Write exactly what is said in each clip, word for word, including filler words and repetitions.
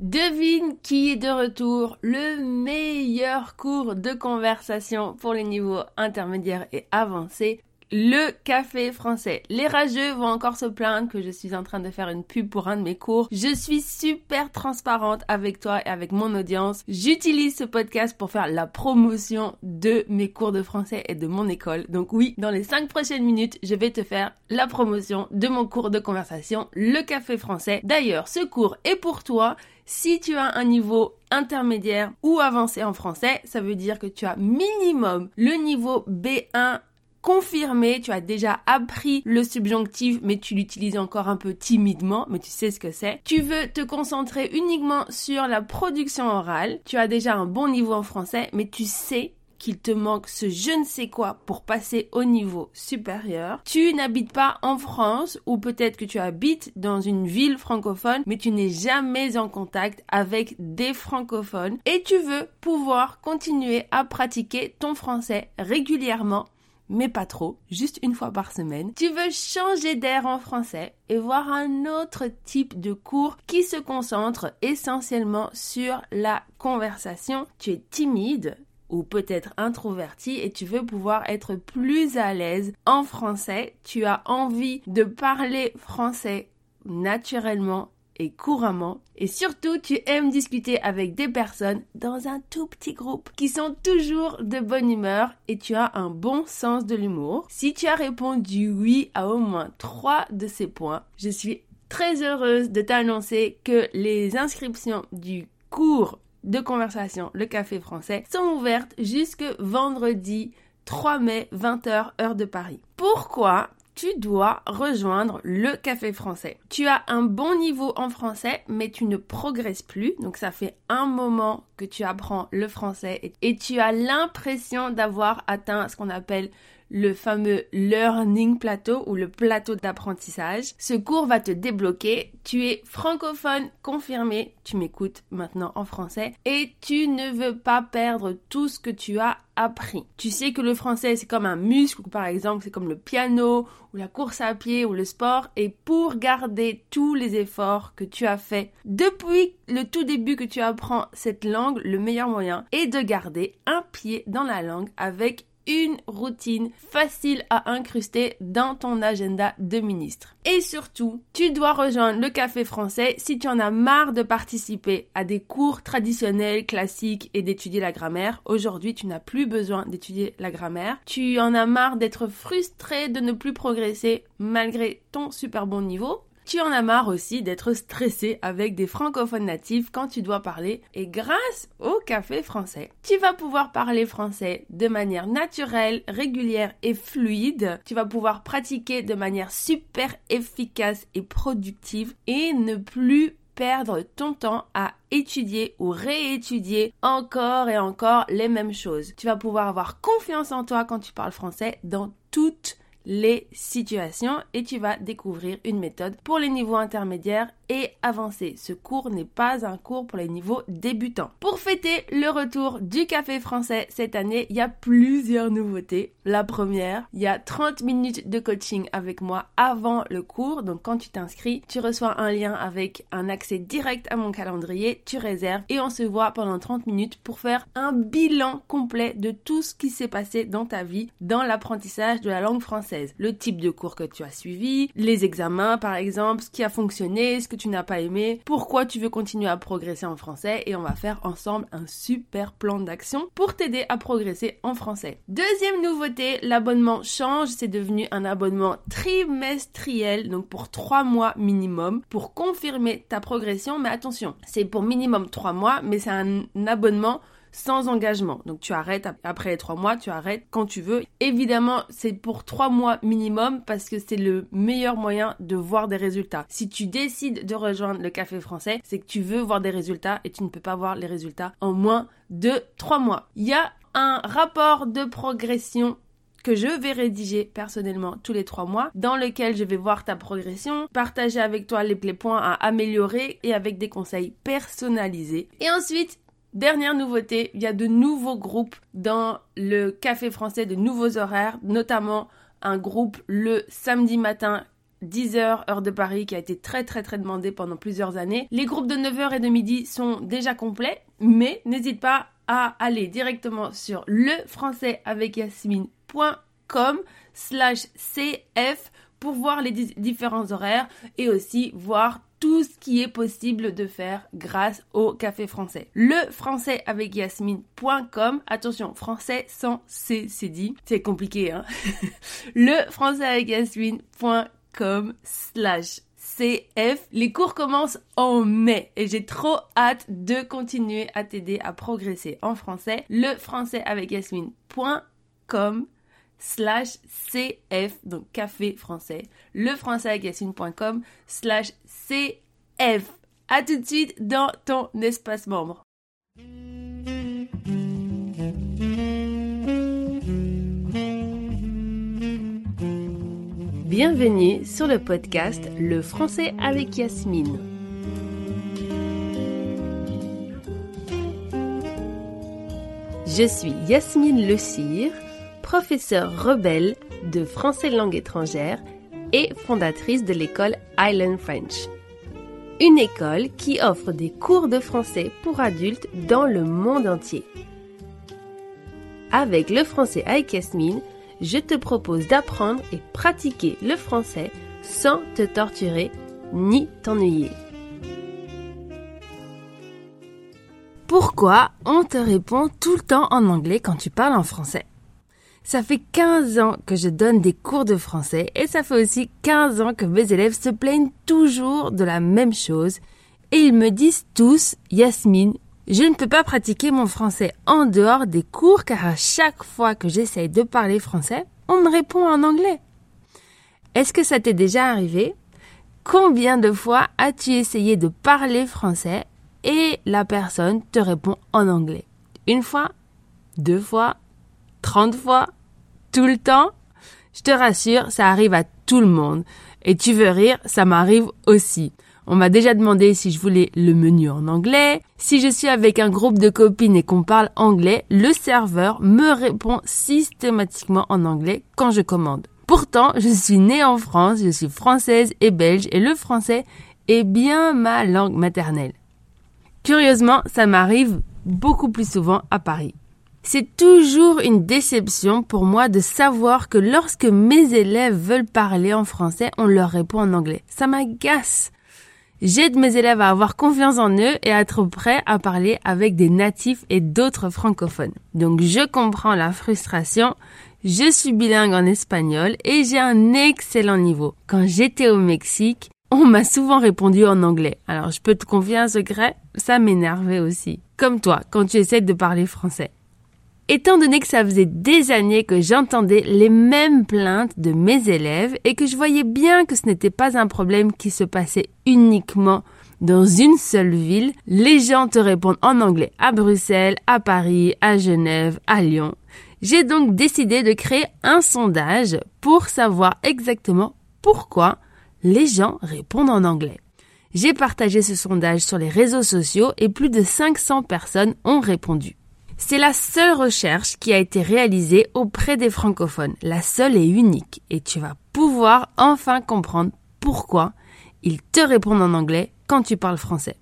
Devine qui est de retour, le meilleur cours de conversation pour les niveaux intermédiaires et avancés, le café français. Les rageux vont encore se plaindre que je suis en train de faire une pub pour un de mes cours. Je suis super transparente avec toi et avec mon audience. J'utilise ce podcast pour faire la promotion de mes cours de français et de mon école. Donc oui, dans les cinq prochaines minutes, je vais te faire la promotion de mon cours de conversation, le café français. D'ailleurs, ce cours est pour toi. Si tu as un niveau intermédiaire ou avancé en français, ça veut dire que tu as minimum le niveau B un confirmé, tu as déjà appris le subjonctif, mais tu l'utilises encore un peu timidement, mais tu sais ce que c'est. Tu veux te concentrer uniquement sur la production orale, tu as déjà un bon niveau en français, mais tu sais qu'il te manque ce je ne sais quoi pour passer au niveau supérieur. Tu n'habites pas en France ou peut-être que tu habites dans une ville francophone mais tu n'es jamais en contact avec des francophones et tu veux pouvoir continuer à pratiquer ton français régulièrement mais pas trop, juste une fois par semaine. Tu veux changer d'air en français et voir un autre type de cours qui se concentre essentiellement sur la conversation. Tu es timide ou peut-être introverti et tu veux pouvoir être plus à l'aise en français. Tu as envie de parler français naturellement et couramment. Et surtout, tu aimes discuter avec des personnes dans un tout petit groupe qui sont toujours de bonne humeur et tu as un bon sens de l'humour. Si tu as répondu oui à au moins trois de ces points, je suis très heureuse de t'annoncer que les inscriptions du cours de conversation, le café français, sont ouvertes jusque vendredi trois mai, vingt heures, heure de Paris. Pourquoi tu dois rejoindre le café français? Tu as un bon niveau en français, mais tu ne progresses plus. Donc, ça fait un moment que tu apprends le français et, et tu as l'impression d'avoir atteint ce qu'on appelle le fameux learning plateau ou le plateau d'apprentissage. Ce cours va te débloquer. Tu es francophone confirmé. Tu m'écoutes maintenant en français et tu ne veux pas perdre tout ce que tu as appris. Tu sais que le français, c'est comme un muscle, ou par exemple, c'est comme le piano ou la course à pied ou le sport. Et pour garder tous les efforts que tu as faits depuis le tout début que tu apprends cette langue, le meilleur moyen est de garder un pied dans la langue avec une routine facile à incruster dans ton agenda de ministre. Et surtout, tu dois rejoindre le café français si tu en as marre de participer à des cours traditionnels, classiques et d'étudier la grammaire. Aujourd'hui, tu n'as plus besoin d'étudier la grammaire. Tu en as marre d'être frustré de ne plus progresser malgré ton super bon niveau. Tu en as marre aussi d'être stressé avec des francophones natifs quand tu dois parler et grâce au café français, tu vas pouvoir parler français de manière naturelle, régulière et fluide. Tu vas pouvoir pratiquer de manière super efficace et productive et ne plus perdre ton temps à étudier ou réétudier encore et encore les mêmes choses. Tu vas pouvoir avoir confiance en toi quand tu parles français dans toutes les situations et tu vas découvrir une méthode pour les niveaux intermédiaires et avancés. Ce cours n'est pas un cours pour les niveaux débutants. Pour fêter le retour du café français cette année, il y a plusieurs nouveautés. La première, il y a trente minutes de coaching avec moi avant le cours. Donc quand tu t'inscris, tu reçois un lien avec un accès direct à mon calendrier, tu réserves et on se voit pendant trente minutes pour faire un bilan complet de tout ce qui s'est passé dans ta vie dans l'apprentissage de la langue française. Le type de cours que tu as suivi, les examens par exemple, ce qui a fonctionné, ce que tu n'as pas aimé, pourquoi tu veux continuer à progresser en français et on va faire ensemble un super plan d'action pour t'aider à progresser en français. Deuxième nouveauté, l'abonnement change, c'est devenu un abonnement trimestriel, donc pour trois mois minimum pour confirmer ta progression, mais attention, c'est pour minimum trois mois, mais c'est un abonnement sans engagement. Donc tu arrêtes après les trois mois, tu arrêtes quand tu veux. Évidemment, c'est pour trois mois minimum parce que c'est le meilleur moyen de voir des résultats. Si tu décides de rejoindre le café français, c'est que tu veux voir des résultats et tu ne peux pas voir les résultats en moins de trois mois. Il y a un rapport de progression que je vais rédiger personnellement tous les trois mois, dans lequel je vais voir ta progression, partager avec toi les, les points à améliorer et avec des conseils personnalisés. Et ensuite, dernière nouveauté, il y a de nouveaux groupes dans le café français, de nouveaux horaires, notamment un groupe le samedi matin dix heures, heure de Paris, qui a été très très très demandé pendant plusieurs années. Les groupes de neuf heures et de midi sont déjà complets, mais n'hésite pas à aller directement sur lefrançaisavecyassmine.com slash cf pour voir les di- différents horaires et aussi voir tout ce qui est possible de faire grâce au café français. lefrançaisavecyassmine point com, attention, français sans C, c'est dit, c'est compliqué, hein. lefrançaisavecyassmine.com slash cf. Les cours commencent en mai et j'ai trop hâte de continuer à t'aider à progresser en français. lefrançaisavecyassmine.com slash cf, donc café français, lefrançaisavecyassmine.com slash cf. À tout de suite dans ton espace membre. Bienvenue sur le podcast Le français avec Yasmine. Je suis Yasmine Le Cire, professeure rebelle de français langue étrangère et fondatrice de l'école Island French. Une école qui offre des cours de français pour adultes dans le monde entier. Avec le français avec Yasmine, je te propose d'apprendre et pratiquer le français sans te torturer ni t'ennuyer. Pourquoi on te répond tout le temps en anglais quand tu parles en français? Ça fait quinze ans que je donne des cours de français et ça fait aussi quinze ans que mes élèves se plaignent toujours de la même chose et ils me disent tous « Yasmine, je ne peux pas pratiquer mon français en dehors des cours car à chaque fois que j'essaye de parler français, on me répond en anglais. » Est-ce que ça t'est déjà arrivé? Combien de fois as-tu essayé de parler français et la personne te répond en anglais? Une fois? Deux fois? trente fois, tout le temps? Je te rassure, ça arrive à tout le monde. Et tu veux rire, ça m'arrive aussi. On m'a déjà demandé si je voulais le menu en anglais. Si je suis avec un groupe de copines et qu'on parle anglais, le serveur me répond systématiquement en anglais quand je commande. Pourtant, je suis née en France, je suis française et belge et le français est bien ma langue maternelle. Curieusement, ça m'arrive beaucoup plus souvent à Paris. C'est toujours une déception pour moi de savoir que lorsque mes élèves veulent parler en français, on leur répond en anglais. Ça m'agace. J'aide mes élèves à avoir confiance en eux et à être prêts à parler avec des natifs et d'autres francophones. Donc je comprends la frustration. Je suis bilingue en espagnol et j'ai un excellent niveau. Quand j'étais au Mexique, on m'a souvent répondu en anglais. Alors je peux te confier un secret, ça m'énervait aussi. Comme toi, quand tu essaies de parler français. Étant donné que ça faisait des années que j'entendais les mêmes plaintes de mes élèves et que je voyais bien que ce n'était pas un problème qui se passait uniquement dans une seule ville, les gens te répondent en anglais à Bruxelles, à Paris, à Genève, à Lyon. J'ai donc décidé de créer un sondage pour savoir exactement pourquoi les gens répondent en anglais. J'ai partagé ce sondage sur les réseaux sociaux et plus de cinq cents personnes ont répondu. C'est la seule recherche qui a été réalisée auprès des francophones, la seule et unique, et tu vas pouvoir enfin comprendre pourquoi ils te répondent en anglais quand tu parles français.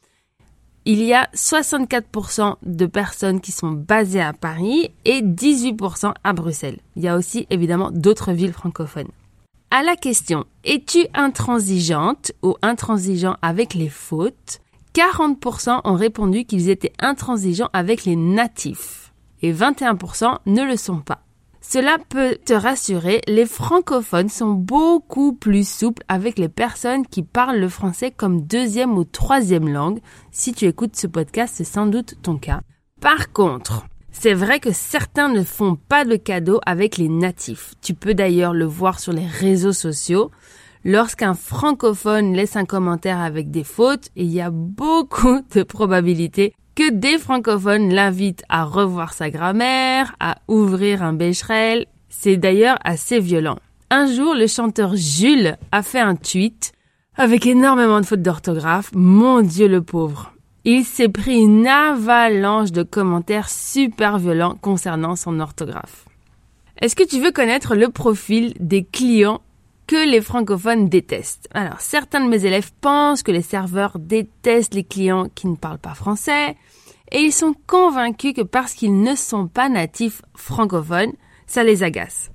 Il y a soixante-quatre pour cent de personnes qui sont basées à Paris et dix-huit pour cent à Bruxelles. Il y a aussi évidemment d'autres villes francophones. À la question « Es-tu intransigeante ou intransigeant avec les fautes ?» quarante pour cent ont répondu qu'ils étaient intransigeants avec les natifs et vingt et un pour cent ne le sont pas. Cela peut te rassurer, les francophones sont beaucoup plus souples avec les personnes qui parlent le français comme deuxième ou troisième langue. Si tu écoutes ce podcast, c'est sans doute ton cas. Par contre, c'est vrai que certains ne font pas de cadeaux avec les natifs. Tu peux d'ailleurs le voir sur les réseaux sociaux. Lorsqu'un francophone laisse un commentaire avec des fautes, il y a beaucoup de probabilités que des francophones l'invitent à revoir sa grammaire, à ouvrir un Becherel. C'est d'ailleurs assez violent. Un jour, le chanteur Jules a fait un tweet avec énormément de fautes d'orthographe. Mon Dieu, le pauvre. Il s'est pris une avalanche de commentaires super violents concernant son orthographe. Est-ce que tu veux connaître le profil des clients que les francophones détestent. Alors, certains de mes élèves pensent que les serveurs détestent les clients qui ne parlent pas français et ils sont convaincus que parce qu'ils ne sont pas natifs francophones, ça les agace.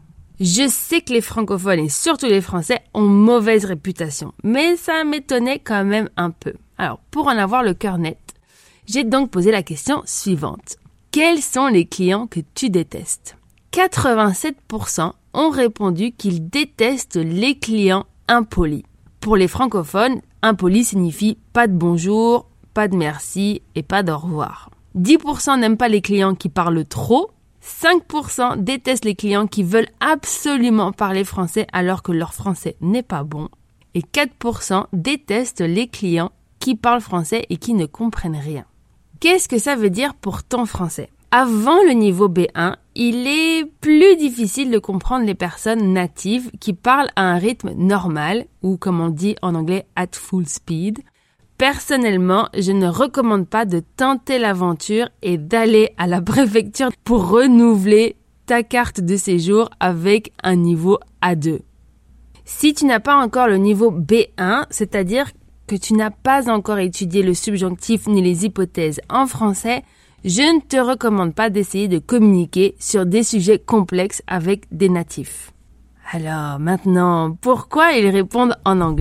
Je sais que les francophones et surtout les français ont mauvaise réputation, mais ça m'étonnait quand même un peu. Alors, pour en avoir le cœur net, j'ai donc posé la question suivante. Quels sont les clients que tu détestes ? quatre-vingt-sept pour cent ont répondu qu'ils détestent les clients impolis. Pour les francophones, impoli signifie pas de bonjour, pas de merci et pas d'au revoir. dix pour cent n'aiment pas les clients qui parlent trop. cinq pour cent détestent les clients qui veulent absolument parler français alors que leur français n'est pas bon. Et quatre pour cent détestent les clients qui parlent français et qui ne comprennent rien. Qu'est-ce que ça veut dire pour ton français ? Avant le niveau B un, il est plus difficile de comprendre les personnes natives qui parlent à un rythme normal ou comme on dit en anglais at full speed. Personnellement, je ne recommande pas de tenter l'aventure et d'aller à la préfecture pour renouveler ta carte de séjour avec un niveau A deux. Si tu n'as pas encore le niveau B un, c'est-à-dire que tu n'as pas encore étudié le subjonctif ni les hypothèses en français, je ne te recommande pas d'essayer de communiquer sur des sujets complexes avec des natifs. Alors maintenant, pourquoi ils répondent en anglais ?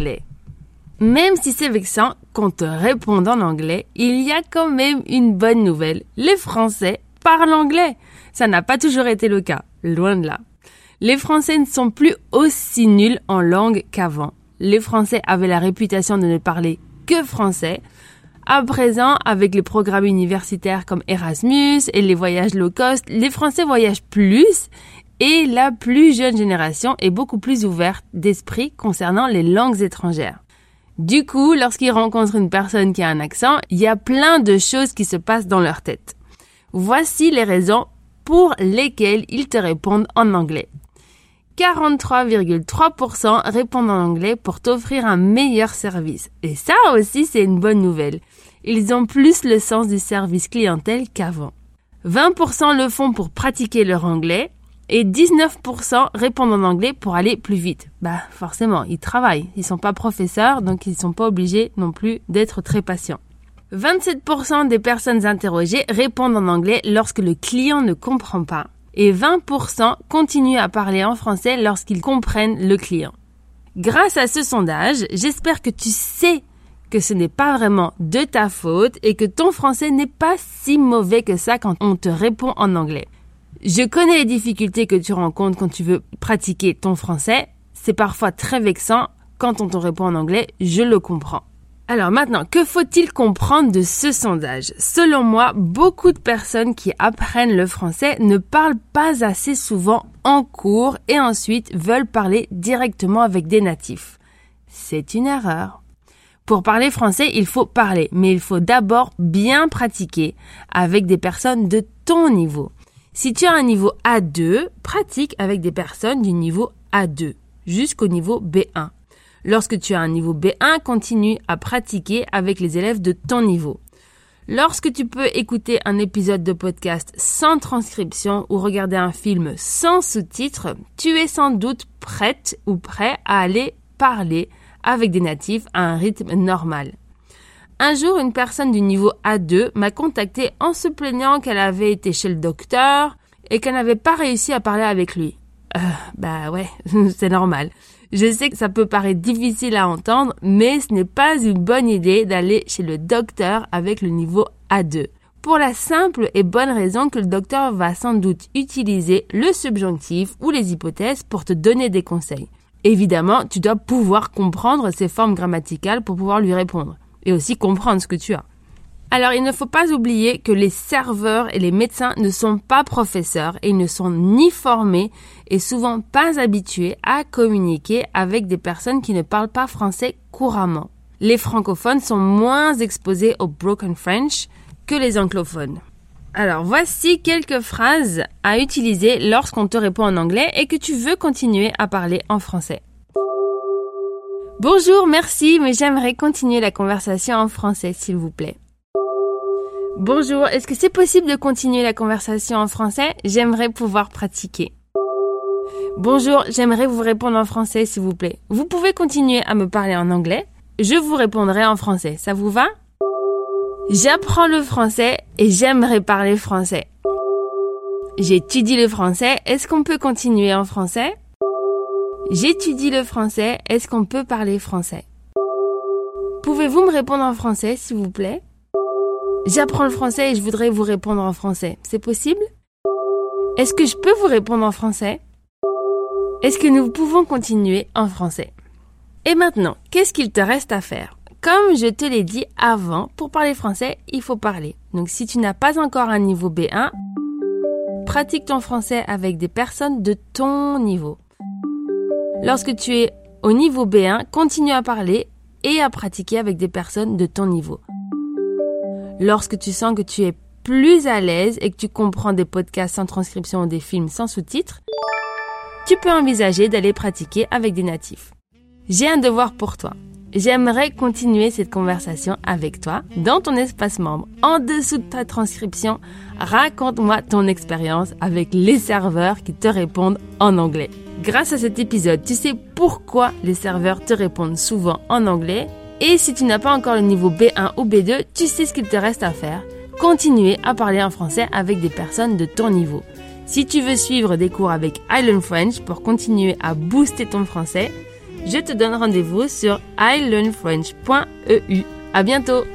Même si c'est vexant qu'on te réponde en anglais, il y a quand même une bonne nouvelle. Les Français parlent anglais. Ça n'a pas toujours été le cas, loin de là. Les Français ne sont plus aussi nuls en langue qu'avant. Les Français avaient la réputation de ne parler que français. À présent, avec les programmes universitaires comme Erasmus et les voyages low cost, les Français voyagent plus et la plus jeune génération est beaucoup plus ouverte d'esprit concernant les langues étrangères. Du coup, lorsqu'ils rencontrent une personne qui a un accent, il y a plein de choses qui se passent dans leur tête. Voici les raisons pour lesquelles ils te répondent en anglais. quarante-trois virgule trois pour cent répondent en anglais pour t'offrir un meilleur service. Et ça aussi, c'est une bonne nouvelle. Ils ont plus le sens du service clientèle qu'avant. vingt pour cent le font pour pratiquer leur anglais et dix-neuf pour cent répondent en anglais pour aller plus vite. Bah, forcément, ils travaillent. Ils sont pas professeurs, donc ils sont pas obligés non plus d'être très patients. vingt-sept pour cent des personnes interrogées répondent en anglais lorsque le client ne comprend pas. Et vingt pour cent continuent à parler en français lorsqu'ils comprennent le client. Grâce à ce sondage, j'espère que tu sais que ce n'est pas vraiment de ta faute et que ton français n'est pas si mauvais que ça quand on te répond en anglais. Je connais les difficultés que tu rencontres quand tu veux pratiquer ton français. C'est parfois très vexant quand on te répond en anglais, je le comprends. Alors maintenant, que faut-il comprendre de ce sondage ? Selon moi, beaucoup de personnes qui apprennent le français ne parlent pas assez souvent en cours et ensuite veulent parler directement avec des natifs. C'est une erreur. Pour parler français, il faut parler, mais il faut d'abord bien pratiquer avec des personnes de ton niveau. Si tu as un niveau A deux, pratique avec des personnes du niveau A deux jusqu'au niveau B un. Lorsque tu as un niveau B un, continue à pratiquer avec les élèves de ton niveau. Lorsque tu peux écouter un épisode de podcast sans transcription ou regarder un film sans sous-titres, tu es sans doute prête ou prêt à aller parler avec des natifs à un rythme normal. Un jour, une personne du niveau A deux m'a contactée en se plaignant qu'elle avait été chez le docteur et qu'elle n'avait pas réussi à parler avec lui. Euh, bah ouais, c'est normal. Je sais que ça peut paraître difficile à entendre, mais ce n'est pas une bonne idée d'aller chez le docteur avec le niveau A deux. Pour la simple et bonne raison que le docteur va sans doute utiliser le subjonctif ou les hypothèses pour te donner des conseils. Évidemment, tu dois pouvoir comprendre ces formes grammaticales pour pouvoir lui répondre et aussi comprendre ce que tu as. Alors, il ne faut pas oublier que les serveurs et les médecins ne sont pas professeurs et ils ne sont ni formés et souvent pas habitués à communiquer avec des personnes qui ne parlent pas français couramment. Les francophones sont moins exposés au broken French que les anglophones. Alors, voici quelques phrases à utiliser lorsqu'on te répond en anglais et que tu veux continuer à parler en français. Bonjour, merci, mais j'aimerais continuer la conversation en français, s'il vous plaît. Bonjour, est-ce que c'est possible de continuer la conversation en français ? J'aimerais pouvoir pratiquer. Bonjour, j'aimerais vous répondre en français s'il vous plaît. Vous pouvez continuer à me parler en anglais. Je vous répondrai en français. Ça vous va? J'apprends le français et j'aimerais parler français. J'étudie le français. Est-ce qu'on peut continuer en français? J'étudie le français. Est-ce qu'on peut parler français? Pouvez-vous me répondre en français s'il vous plaît? J'apprends le français et je voudrais vous répondre en français. C'est possible? Est-ce que je peux vous répondre en français? Est-ce que nous pouvons continuer en français? Et maintenant, qu'est-ce qu'il te reste à faire? Comme je te l'ai dit avant, pour parler français, il faut parler. Donc si tu n'as pas encore un niveau B un, pratique ton français avec des personnes de ton niveau. Lorsque tu es au niveau B un, continue à parler et à pratiquer avec des personnes de ton niveau. Lorsque tu sens que tu es plus à l'aise et que tu comprends des podcasts sans transcription ou des films sans sous-titres, tu peux envisager d'aller pratiquer avec des natifs. J'ai un devoir pour toi. J'aimerais continuer cette conversation avec toi dans ton espace membre. En dessous de ta transcription, raconte-moi ton expérience avec les serveurs qui te répondent en anglais. Grâce à cet épisode, tu sais pourquoi les serveurs te répondent souvent en anglais. Et si tu n'as pas encore le niveau B un ou B deux, tu sais ce qu'il te reste à faire. Continuer à parler en français avec des personnes de ton niveau. Si tu veux suivre des cours avec Island French pour continuer à booster ton français, je te donne rendez-vous sur i learn french point e u. À bientôt!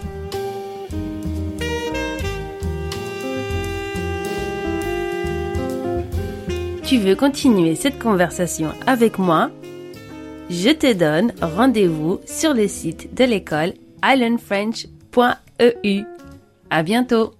Tu veux continuer cette conversation avec moi? Je te donne rendez-vous sur le site de l'école i learn french point e u. À bientôt!